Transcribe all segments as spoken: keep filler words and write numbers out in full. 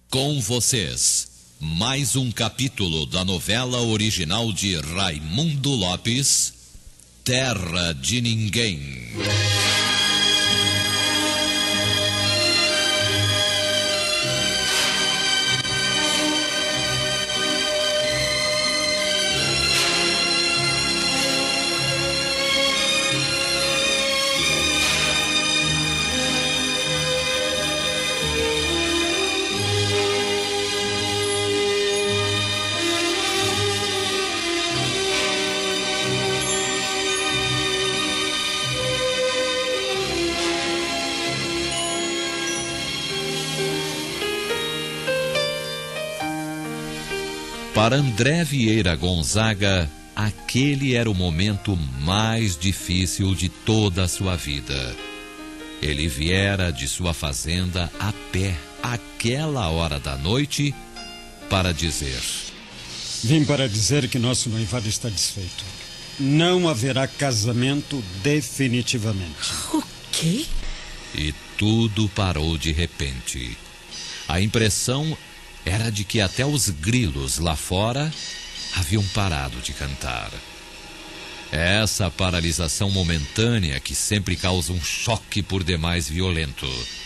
Com vocês, mais um capítulo da novela original de Raimundo Lopes, Terra de Ninguém. Para André Vieira Gonzaga, aquele era o momento mais difícil de toda a sua vida. Ele viera de sua fazenda a pé, àquela hora da noite, para dizer: Vim para dizer que nosso noivado está desfeito. Não haverá casamento definitivamente. O quê? E tudo parou de repente. A impressão era de que até os grilos lá fora haviam parado de cantar. Essa paralisação momentânea que sempre causa um choque por demais violento.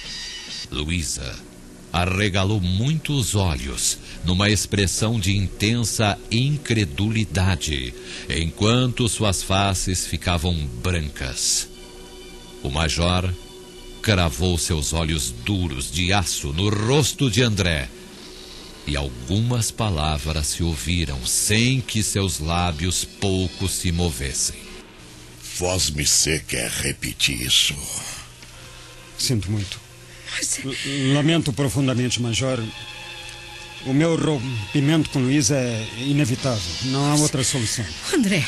Luísa arregalou muito os olhos, numa expressão de intensa incredulidade, enquanto suas faces ficavam brancas. O major cravou seus olhos duros de aço no rosto de André, e algumas palavras se ouviram sem que seus lábios pouco se movessem. Vosmecê quer repetir isso? Sinto muito. Mas... Lamento profundamente, Major. O meu rompimento com Luísa é inevitável. Não há outra solução. André,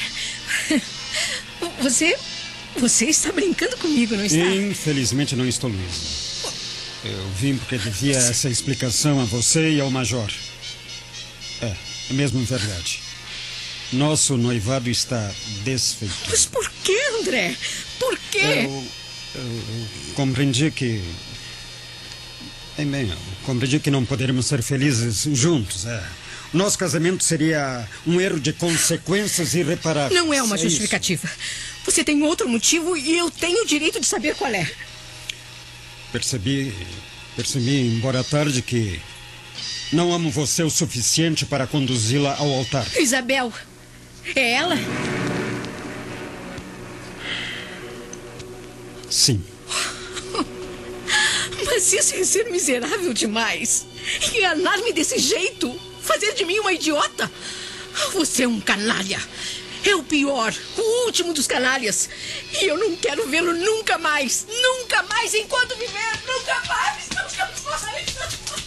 você... Você está brincando comigo, não está? Infelizmente não estou, Luísa. Eu vim porque devia essa explicação a você e ao Major. É, é mesmo verdade. Nosso noivado está desfeito. Mas por que, André? Por quê? Eu, eu, eu compreendi que... Bem, bem, eu compreendi que não poderíamos ser felizes juntos, é. O nosso casamento seria um erro de consequências irreparáveis. Não é uma é justificativa. Isso. Você tem outro motivo e eu tenho o direito de saber qual é. Percebi, percebi, embora tarde, que não amo você o suficiente para conduzi-la ao altar. Isabel, é ela? Sim. Mas isso é ser miserável demais. Enganar-me desse jeito, fazer de mim uma idiota. Você é um canalha. É o pior, o último dos canalhas. E eu não quero vê-lo nunca mais. Nunca mais, enquanto viver. Nunca mais, nunca mais.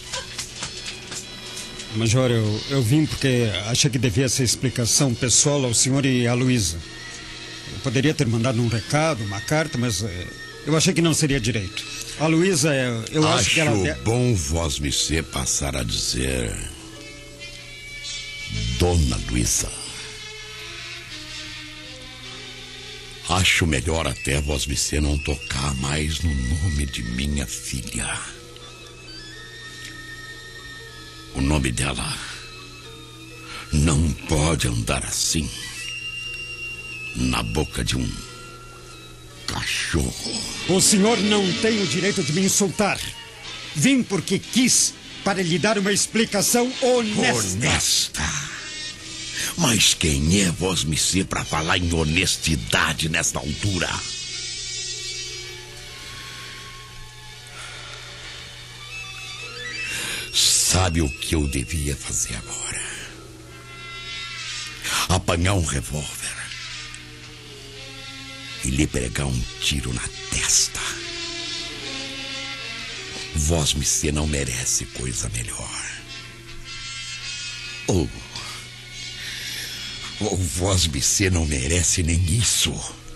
Major, eu, eu vim porque achei que devia essa explicação pessoal ao senhor e à Luísa. Eu poderia ter mandado um recado, uma carta, mas eh, eu achei que não seria direito. A Luísa, eu, eu acho, acho que ela... Acho bom vosmecê passar a dizer... Dona Luísa. Acho melhor até vosmecê não tocar mais no nome de minha filha. O nome dela não pode andar assim, na boca de um cachorro. O senhor não tem o direito de me insultar. Vim porque quis para lhe dar uma explicação honesta. Honesta? Mas quem é vosmecê para falar em honestidade nesta altura? Sabe o que eu devia fazer agora? Apanhar um revólver e lhe pregar um tiro na testa. Vosmecê não merece coisa melhor. Oh, oh, vosmecê não merece nem isso.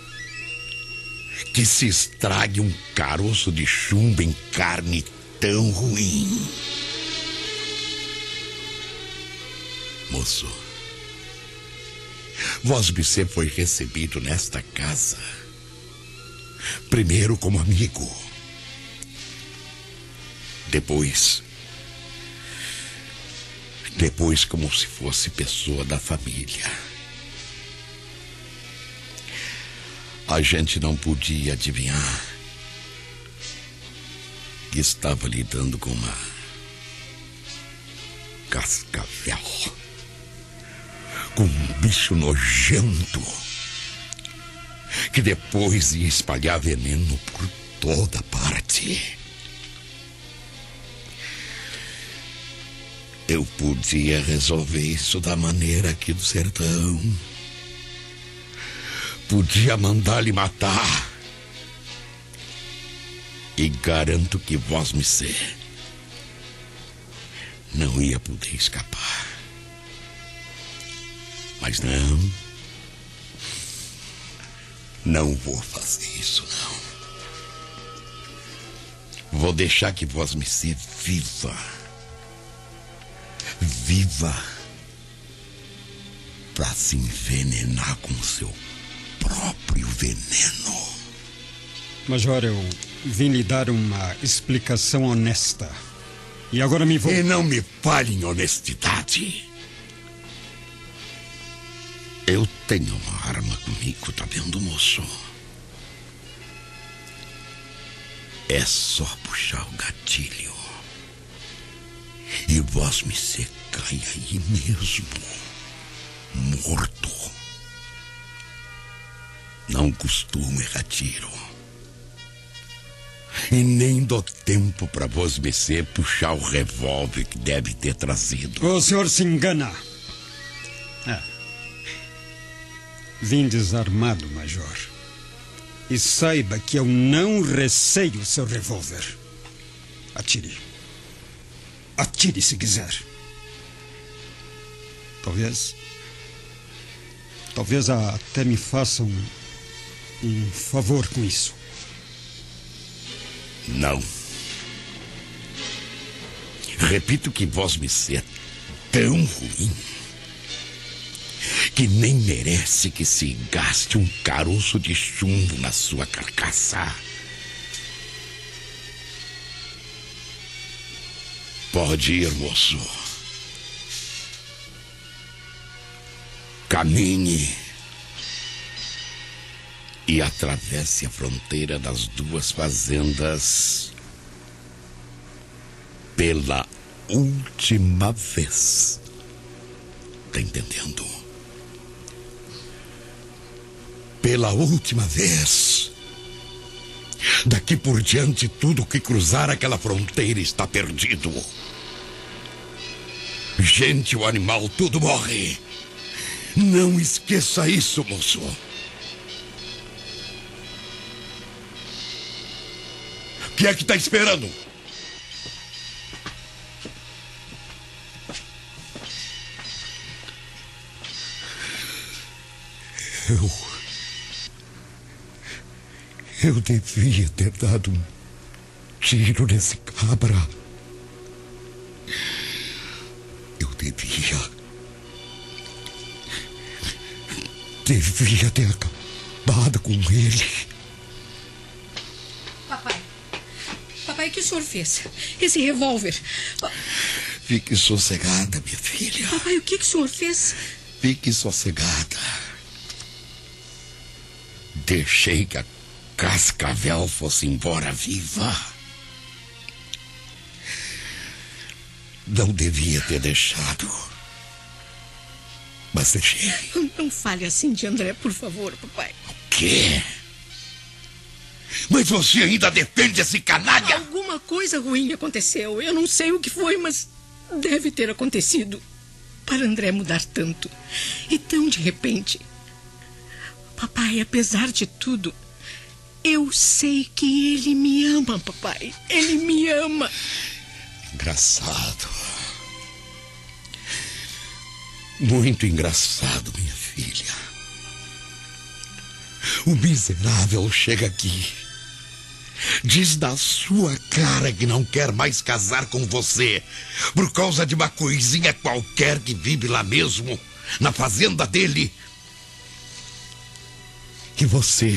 Que se estrague um caroço de chumbo em carne tão ruim. Moço, vosmecê foi recebido nesta casa, primeiro como amigo, depois Depois, como se fosse pessoa da família. A gente não podia adivinhar que estava lidando com uma cascavel, com um bicho nojento que depois ia espalhar veneno por toda parte. Eu podia resolver isso da maneira aqui do sertão. Podia mandar-lhe matar. E garanto que vosmecê não ia poder escapar. Mas não. Não vou fazer isso, não. Vou deixar que vosmecê viva. Viva para se envenenar com o seu próprio veneno. Major, eu vim lhe dar uma explicação honesta. E agora me vou... E não me fale em honestidade. Eu tenho uma arma comigo, tá vendo, moço? É só puxar o gatilho e vosmecê cai aí mesmo, morto. Não costumo errar tiro. E nem dou tempo para vosmecê puxar o revólver que deve ter trazido. O senhor se engana. É. Vim desarmado, Major. E saiba que eu não receio o seu revólver. Atire. Atire se quiser. Talvez... Talvez até me faça um, um favor com isso. Não. Repito que vosmecê é tão ruim que nem merece que se gaste um caroço de chumbo na sua carcaça. Pode ir, moço. Caminhe e atravesse a fronteira das duas fazendas pela última vez. Tá entendendo? Pela última vez. Daqui por diante, tudo que cruzar aquela fronteira está perdido. Gente ou animal, tudo morre. Não esqueça isso, moço. O que é que está esperando? Eu... Eu devia ter dado um tiro nesse cabra. Eu devia... Devia ter acabado com ele. Papai. Papai, o que o senhor fez? Esse revólver... Fique sossegada, minha filha. Papai, o que, que o senhor fez? Fique sossegada. Deixei que a cascavel fosse embora viva. Não devia ter deixado. Mas deixei. Não fale assim de André, por favor, papai. O quê? Mas você ainda defende esse canalha? Alguma coisa ruim aconteceu. Eu não sei o que foi, mas deve ter acontecido para André mudar tanto. E tão de repente. Papai, apesar de tudo, eu sei que ele me ama, papai. Ele me ama. Engraçado. Muito engraçado, minha filha. O miserável chega aqui, diz na sua cara que não quer mais casar com você por causa de uma coisinha qualquer que vive lá mesmo, na fazenda dele. E você...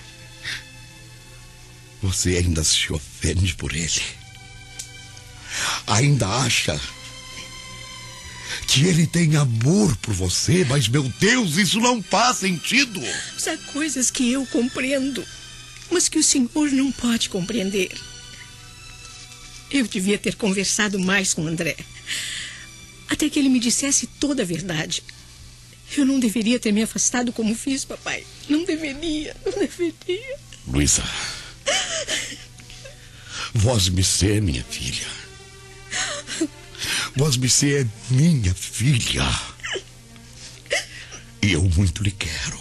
Você ainda se ofende por ele. Ainda acha que ele tem amor por você, mas, meu Deus, isso não faz sentido. Há coisas que eu compreendo, mas que o senhor não pode compreender. Eu devia ter conversado mais com o André, até que ele me dissesse toda a verdade. Eu não deveria ter me afastado como fiz, papai. Não deveria, não deveria. Luísa, vós me sê, minha filha. Vós me sê é minha filha. E eu muito lhe quero.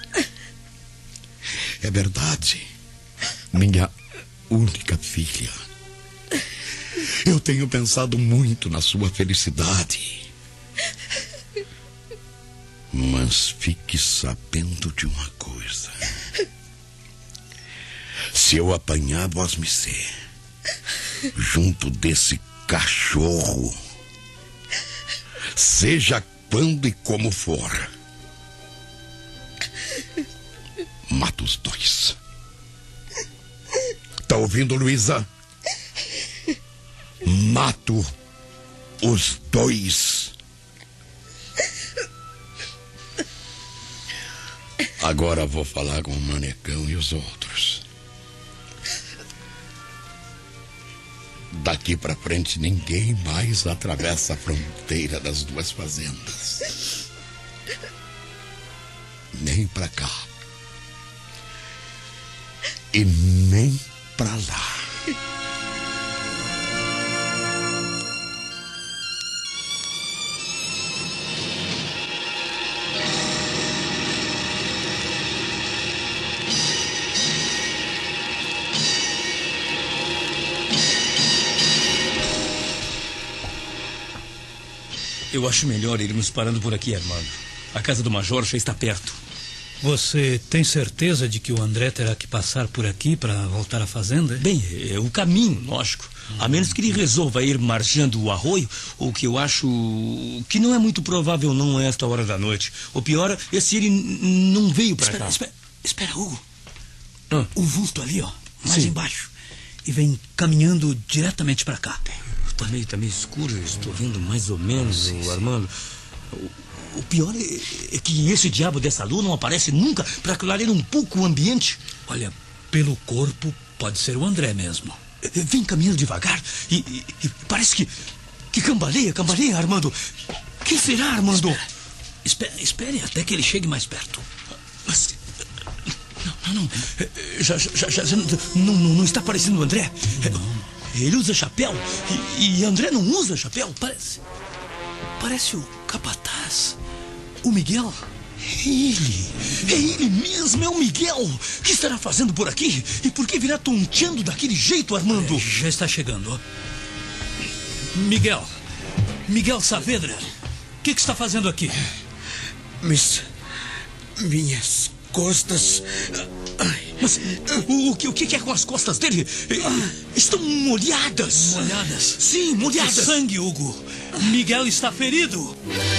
É verdade, minha única filha. Eu tenho pensado muito na sua felicidade. Mas fique sabendo de uma coisa. Se eu apanhar vós me sê junto desse cachorro, seja quando e como for, mato os dois. Tá ouvindo, Luísa? Mato os dois. Agora vou falar com o Manecão e os outros. Daqui pra frente ninguém mais atravessa a fronteira das duas fazendas. Nem pra cá. E nem pra lá. Eu acho melhor irmos parando por aqui, Armando. A casa do Major já está perto. Você tem certeza de que o André terá que passar por aqui para voltar à fazenda? Bem, é o caminho, lógico. A menos que ele resolva ir marchando o arroio, o que eu acho que não é muito provável não a esta hora da noite. O pior é se ele não veio para cá. Espera, espera, Hugo. Ah. O vulto ali, ó, mais Sim. embaixo. E vem caminhando diretamente para cá. Tá meio, tá meio escuro, eu estou vendo mais ou menos, sim, sim. Armando. O, o pior é, é que esse diabo dessa lua não aparece nunca para clarear um pouco o ambiente. Olha, pelo corpo, pode ser o André mesmo. Vem caminhando devagar e, e, e parece que, que cambaleia, cambaleia, Armando. Quem será, Armando? Espere, espere, espere até que ele chegue mais perto. Mas... Não, não, não. Já, já, já, já não, não, não está parecendo o André. Não. Ele usa chapéu e, e André não usa chapéu. Parece. Parece o capataz. O Miguel. É ele. É ele mesmo, é o Miguel. O que estará fazendo por aqui? E por que virá tonteando daquele jeito, Armando? É, já está chegando, ó. Miguel. Miguel Saavedra. O que, que está fazendo aqui? Mis... Minhas costas... Ai. Mas o, o, que, o que é com as costas dele? Estão molhadas. Molhadas? Sim, molhadas. De sangue, Hugo. Miguel está ferido.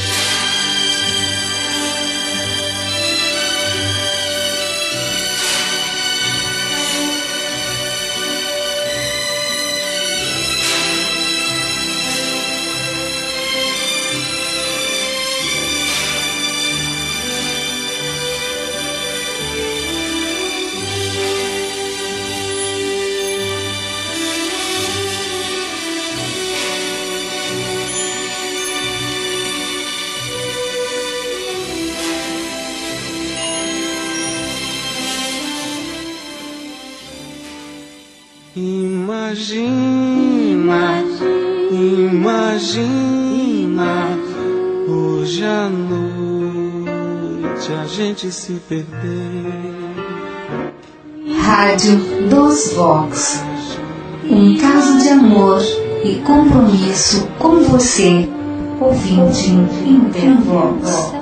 Imagina, imagina, hoje à noite a gente se perder. Rádio dos Vox. Um caso de amor e compromisso com você, ouvinte Intervox.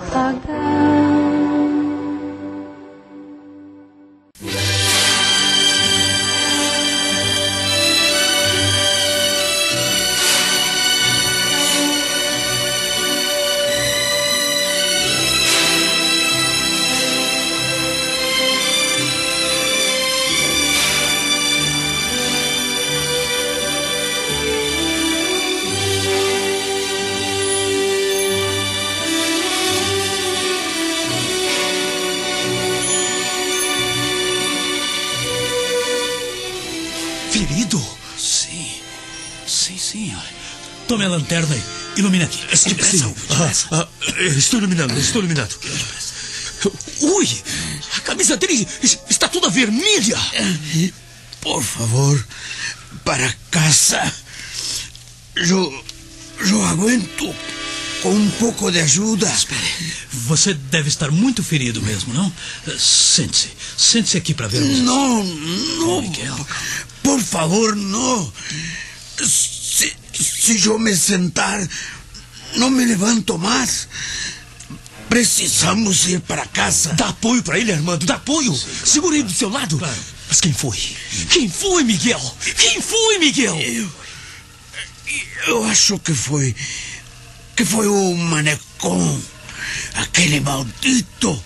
tome a lanterna e ilumina aqui. Sim. Ah, ah, estou iluminando, estou iluminando. Ui, a camisa dele está toda vermelha. Por favor, para casa. Eu, eu aguento com um pouco de ajuda. Espere, você deve estar muito ferido mesmo, não? Sente-se, sente-se aqui para vermos. Não, não, oh, Miguel. Por favor, não. Se, se eu me sentar, não me levanto mais. Precisamos ir para casa. Dá apoio para ele, Armando, dá apoio. Segura ele do seu lado. Claro. Mas quem foi? Quem foi, Miguel? Quem foi, Miguel? Eu, eu acho que foi... Que foi o Manecon. Aquele maldito.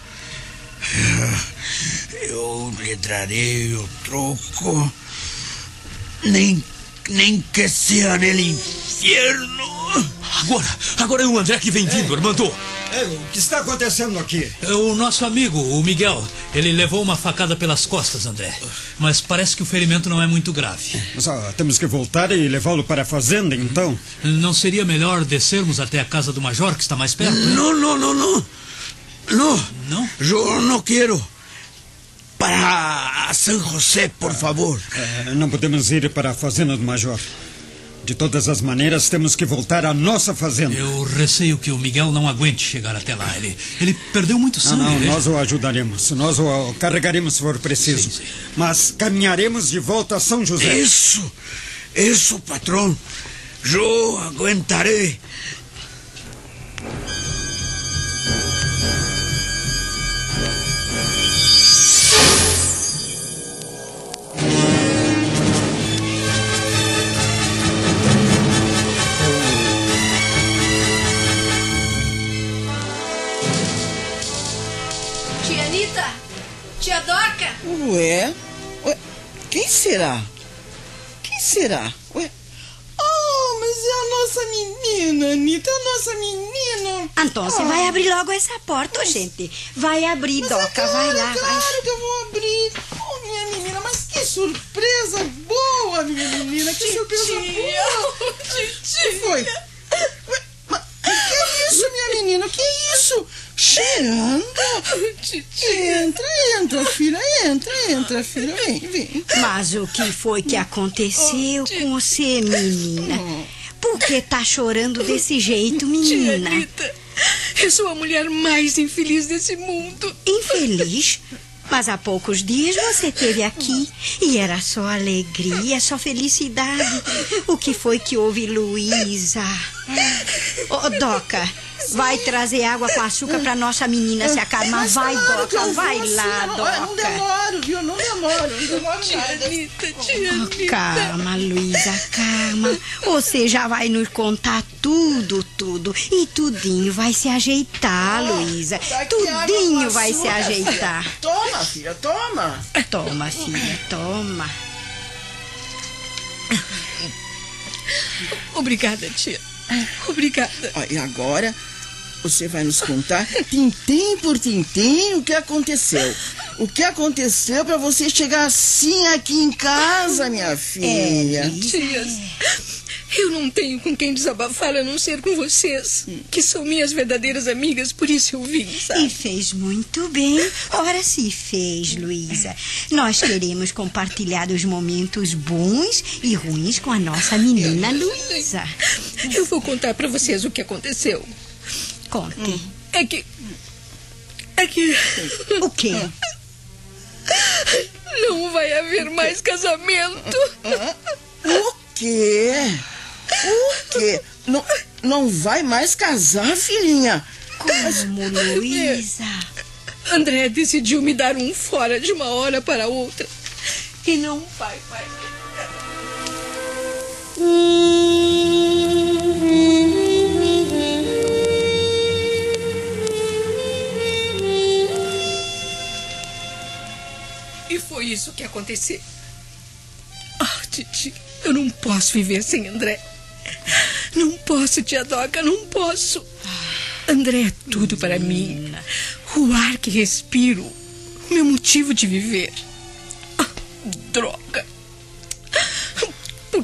Eu lhe darei o troco. Nem, nem que seja no inferno. Agora, agora é o André que vem vindo, Armando. É, o que está acontecendo aqui? O nosso amigo, o Miguel, ele levou uma facada pelas costas, André. Mas parece que o ferimento não é muito grave. Mas, ah, temos que voltar e levá-lo para a fazenda, então? Não seria melhor descermos até a casa do Major, que está mais perto? Né? Não, não, não, não. Não. Não? Eu não quero. Para São José, por favor. É, não podemos ir para a fazenda do Major. De todas as maneiras, temos que voltar à nossa fazenda. Eu receio que o Miguel não aguente chegar até lá. Ele, ele perdeu muito sangue. Não, não, né? nós o ajudaremos. Nós o carregaremos se for preciso. Sim, sim. Mas caminharemos de volta a São José. Isso, isso, patrão. Eu aguentarei. Tia Doca! Ué? Ué? Quem será? Quem será? Ué? Oh, mas é a nossa menina, Anitta, é a nossa menina. Então, você oh. vai abrir logo essa porta, mas... gente. Vai abrir, mas Doca, é claro, vai lá. Claro vai. que eu vou abrir. Oh, minha menina, mas que surpresa boa, minha menina. Que Titia. surpresa boa. Titia. O que foi? Ué, mas o que é isso, minha menina? O que é isso? Cheirando? Titia. Entra, entra, filha, entra, entra, filha, vem, vem. Mas o que foi que aconteceu oh, com você, menina? Por que tá chorando desse jeito, menina? Tia Anitta, eu sou a mulher mais infeliz desse mundo. Infeliz? Mas há poucos dias você esteve aqui e era só alegria, só felicidade. O que foi que houve, Luísa? Ô, oh, Doca, vai trazer água com açúcar pra nossa menina se acalmar. Vai, Doca, vai lá, Doca. Não demoro, viu? Não demoro, não demoro tia nada. Anitta, tia Anitta. Oh, calma, Luísa, calma. Você já vai nos contar tudo, tudo. E tudinho vai se ajeitar, oh, Luísa. Tudinho vai açúcar, se ajeitar. Filha. Toma, filha, toma. Toma, filha, toma. Obrigada, tia. Obrigada. Ah, e agora você vai nos contar, tintim por tintim, o que aconteceu. O que aconteceu para você chegar assim aqui em casa, minha filha? É, tias, eu não tenho com quem desabafar a não ser com vocês, que são minhas verdadeiras amigas, por isso eu vim, sabe? E fez muito bem. Ora, se fez, Luísa. Nós queremos compartilhar os momentos bons e ruins com a nossa menina Luísa. Eu vou contar pra vocês o que aconteceu. Conte. Hum. É que... É que... O quê? Não vai haver mais casamento. O quê? O quê? Não, não vai mais casar, filhinha? Como, Luísa? André decidiu me dar um fora de uma hora para outra. E não vai mais. E foi isso que aconteceu. Ah, Titi, eu não posso viver sem André. Não posso, tia Doca, não posso. André é tudo para mim. O ar que respiro, o meu motivo de viver. Ah, droga. Por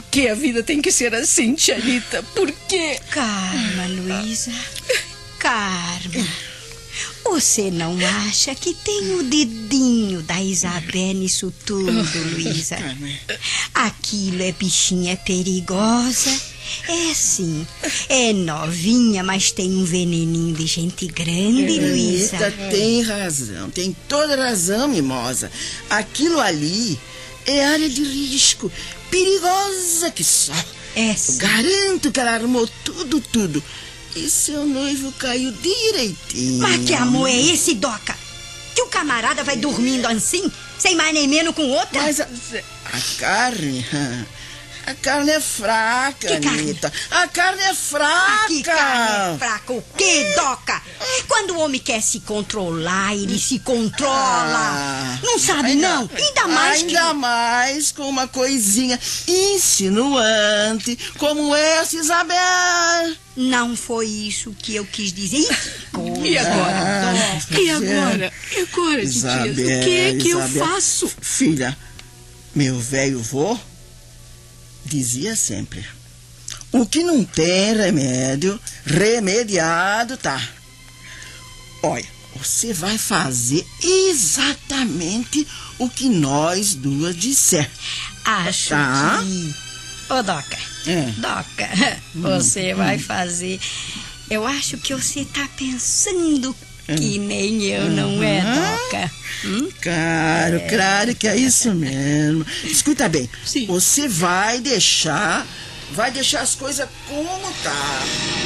que a vida tem que ser assim, tia Rita? Por quê? Calma, Luísa. Calma. Você não acha que tem o dedinho da Isabel nisso tudo, Luísa? Aquilo é bichinha perigosa. É sim. É novinha, mas tem um veneninho de gente grande, Luísa. Rita tem razão. Tem toda razão, mimosa. Aquilo ali é área de risco. Perigosa que só. É sim. Garanto que ela armou tudo, tudo. E seu noivo caiu direitinho. Mas que amor é esse, Doca? Que o camarada vai dormindo assim, sem mais nem menos com outra? Mas a, a carne... A carne é fraca, que Anitta. Carne? A carne é fraca. Que carne é fraca? O quê, Doca? Quando o homem quer se controlar, ele se controla. Ah, não sabe, ainda, não? Ainda mais Ainda que... mais com uma coisinha insinuante como essa, Isabel. Não foi isso que eu quis dizer. E agora? Ah, e agora? E agora, Isabel, titia? O que é que Isabel. eu faço? Filha, meu velho vô dizia sempre: o que não tem remédio, remediado tá. Olha, você vai fazer exatamente o que nós duas disser. Acho tá? que... Ô, Doca, é. Doca, você hum, vai hum. fazer... Eu acho que você tá pensando que nem eu, uhum. não é, Doca? Hum? Claro, é. claro que é isso mesmo. Escuta bem, Sim. você vai deixar, vai deixar as coisas como tá.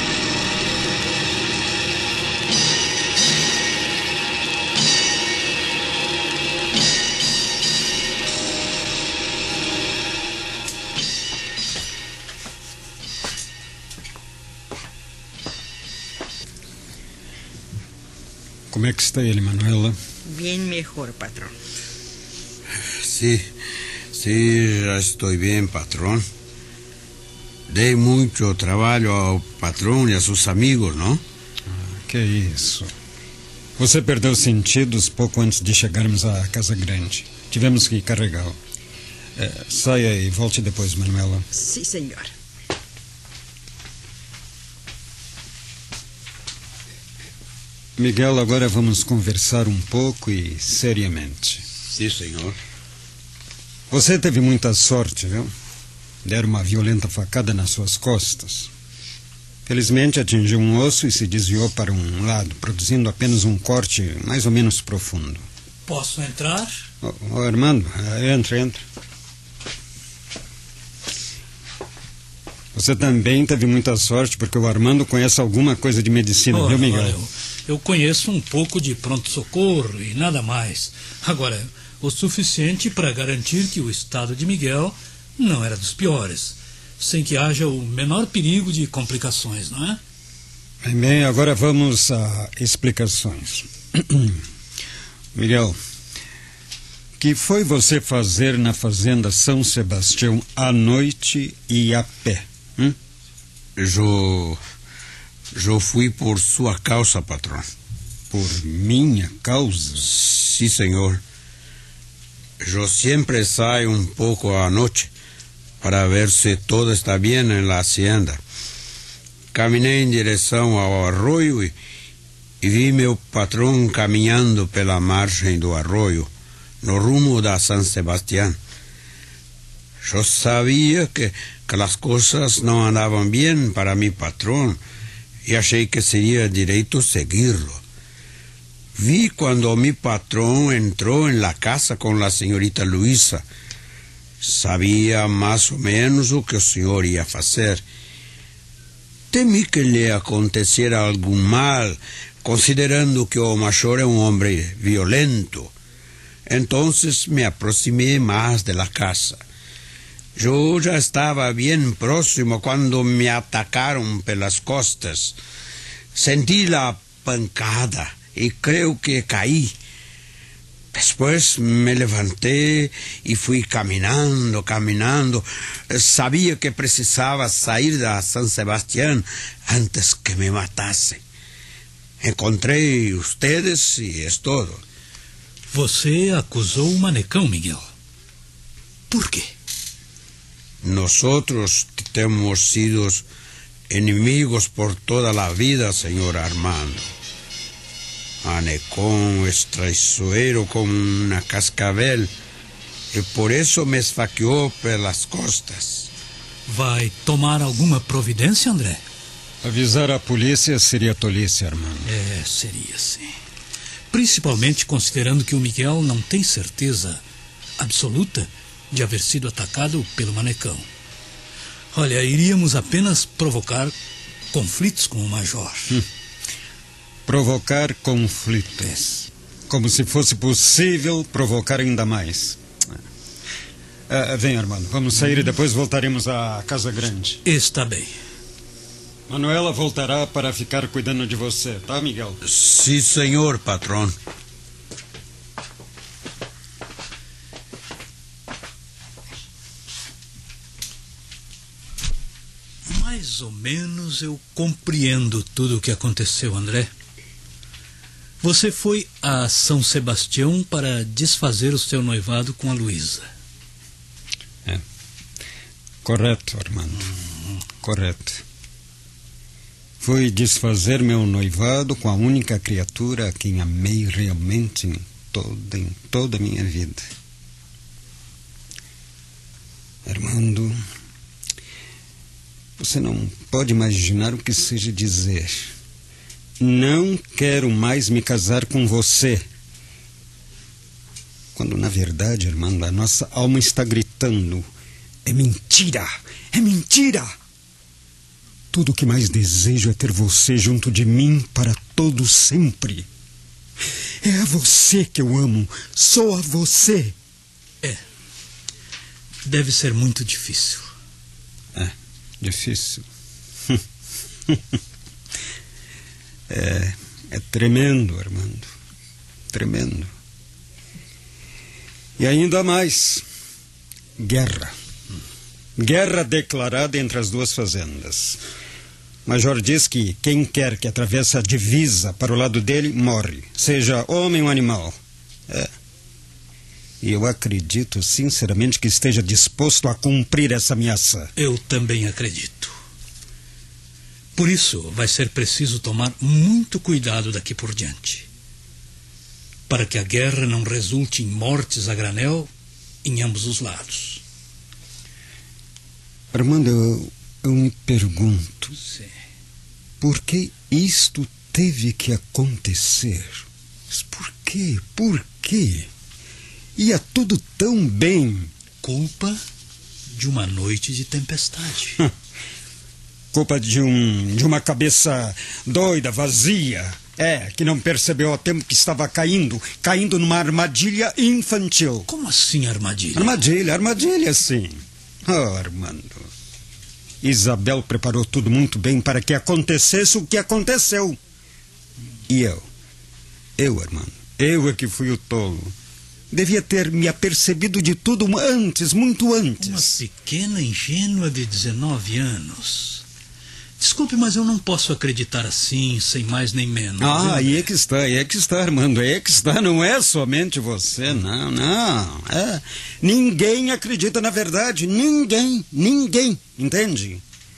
Como é que está ele, Manuela? Bem melhor, patrão. Sim, sim, já estou bem, patrão. Dei muito trabalho ao patrão e a seus amigos, não? Ah, que isso. Você perdeu os sentidos pouco antes de chegarmos à Casa Grande. Tivemos que carregá-lo. É, saia e volte depois, Manuela. Sim, senhor. Miguel, agora vamos conversar um pouco e seriamente. Sim, senhor. Você teve muita sorte, viu? Deram uma violenta facada nas suas costas. Felizmente atingiu um osso e se desviou para um lado, produzindo apenas um corte mais ou menos profundo. Posso entrar? Oh, oh, Armando, entra, entra. Você também teve muita sorte, porque o Armando conhece alguma coisa de medicina, oh, viu, Miguel? Eu, eu conheço um pouco de pronto-socorro e nada mais. Agora, o suficiente para garantir que o estado de Miguel não era dos piores, sem que haja o menor perigo de complicações, não é? Bem, agora vamos a explicações. Miguel, o que foi você fazer na fazenda São Sebastião à noite e a pé? Hum? Eu, eu fui por sua causa, patrão. Por minha causa? Sim, senhor. Eu sempre saio um pouco à noite para ver se tudo está bem na hacienda. Caminhei em direção ao arroio e, e vi meu patrão caminhando pela margem do arroio, no rumo da São Sebastião. Eu sabia que, que as coisas não andavam bem para meu patrão e achei que seria direito segui-lo. Vi quando meu patrão entrou na casa com a senhorita Luísa. Sabia mais ou menos o que o senhor ia fazer. Temi que lhe acontecera algum mal, considerando que o major é um homem violento. Então me aproximei mais da casa. Eu já estava bem próximo quando me atacaram pelas costas. Senti a pancada e creio que caí. Depois me levantei e fui caminhando, caminhando. Sabia que precisava sair da São Sebastião antes que me matassem. Encontrei ustedes e é todo. Você acusou o manecão, Miguel. Por quê? Nosotros temos sido inimigos por toda a vida, senhor Armando. Anecón es traiçoeiro como uma cascavel e por isso me esfaqueou pelas costas. Vai tomar alguma providência, André? Avisar a polícia seria tolice, Armando. É, seria sim. Principalmente considerando que o Miguel não tem certeza absoluta de haver sido atacado pelo manecão. Olha, iríamos apenas provocar conflitos com o major. Hum. Provocar conflitos. Como se fosse possível provocar ainda mais. Ah, vem, Armando, vamos sair e depois voltaremos à Casa Grande. Está bem. Manuela voltará para ficar cuidando de você, tá, Miguel? Sim, senhor, patrão. Mais ou menos eu compreendo tudo o que aconteceu, André. Você foi a São Sebastião para desfazer o seu noivado com a Luísa. É. Correto, Armando. Hum. Correto. Fui desfazer meu noivado com a única criatura a quem amei realmente em toda, em toda a minha vida. Armando, você não pode imaginar o que seja dizer: não quero mais me casar com você. Quando, na verdade, Armando, a nossa alma está gritando: é mentira! É mentira! Tudo o que mais desejo é ter você junto de mim para todo sempre. É a você que eu amo, só a você. É. Deve ser muito difícil. É, difícil. é, é tremendo, Armando. Tremendo. E ainda mais, guerra. Guerra declarada entre as duas fazendas. O major diz que quem quer que atravesse a divisa para o lado dele, morre, seja homem ou animal. É. E eu acredito, sinceramente, que esteja disposto a cumprir essa ameaça. Eu também acredito. Por isso, vai ser preciso tomar muito cuidado daqui por diante, para que a guerra não resulte em mortes a granel em ambos os lados. Armando, eu, eu me pergunto, Sim. por que isto teve que acontecer? Mas por quê? Por quê? Ia tudo tão bem. Culpa de uma noite de tempestade. Culpa de um de uma cabeça doida, vazia. É, que não percebeu ao tempo que estava caindo, caindo numa armadilha infantil. Como assim armadilha? Armadilha, armadilha, sim. Oh, Armando. Isabel preparou tudo muito bem para que acontecesse o que aconteceu. E eu? Eu, Armando, eu é que fui o tolo. Devia ter me apercebido de tudo antes, muito antes. Uma pequena ingênua de dezenove anos. Desculpe, mas eu não posso acreditar assim, sem mais nem menos. Ah, aí é que está, aí é que está, Armando, aí é que está. Não é somente você, não, não. É. Ninguém acredita na verdade, ninguém, ninguém, entende?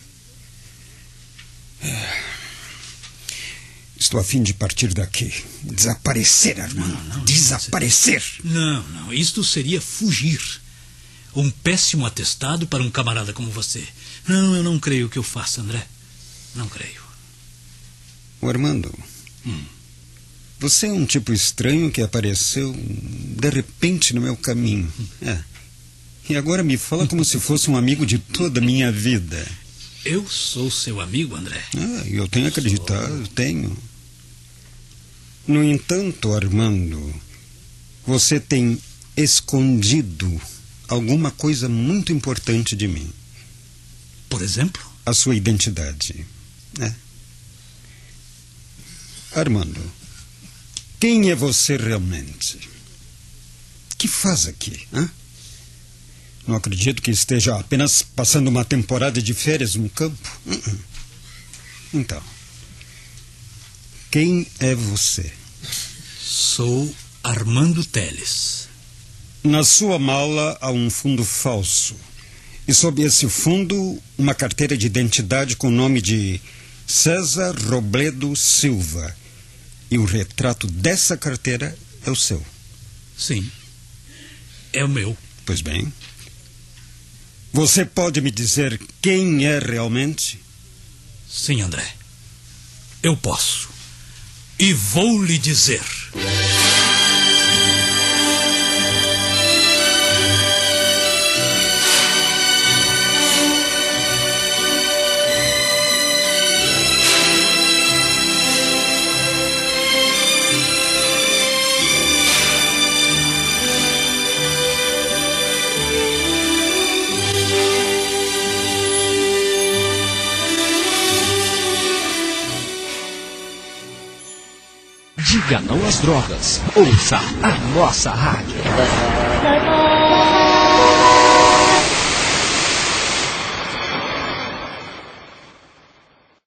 É. Estou a fim de partir daqui. Desaparecer, Armando. Não, não, Desaparecer. Não, não. Isto seria fugir. Um péssimo atestado para um camarada como você. Não, eu não creio que eu faça, André. Não creio. O Armando, hum. você é um tipo estranho que apareceu de repente no meu caminho. Hum. É. E agora me fala como se fosse um amigo de toda a minha vida. Eu sou seu amigo, André. Ah, eu tenho acreditado, eu tenho. No entanto, Armando, você tem escondido alguma coisa muito importante de mim. Por exemplo? A sua identidade. É. Armando, quem é você realmente? Que faz aqui, hein? Não acredito que esteja apenas passando uma temporada de férias no campo. Uh-uh. Então, quem é você? Sou Armando Teles. Na sua mala há um fundo falso. E sob esse fundo, uma carteira de identidade com o nome de César Robledo Silva. E o retrato dessa carteira é o seu. Sim, é o meu. Pois bem. Você pode me dizer quem é realmente? Sim, André. Eu posso. E vou lhe dizer. Diga não às drogas. Ouça a nossa rádio.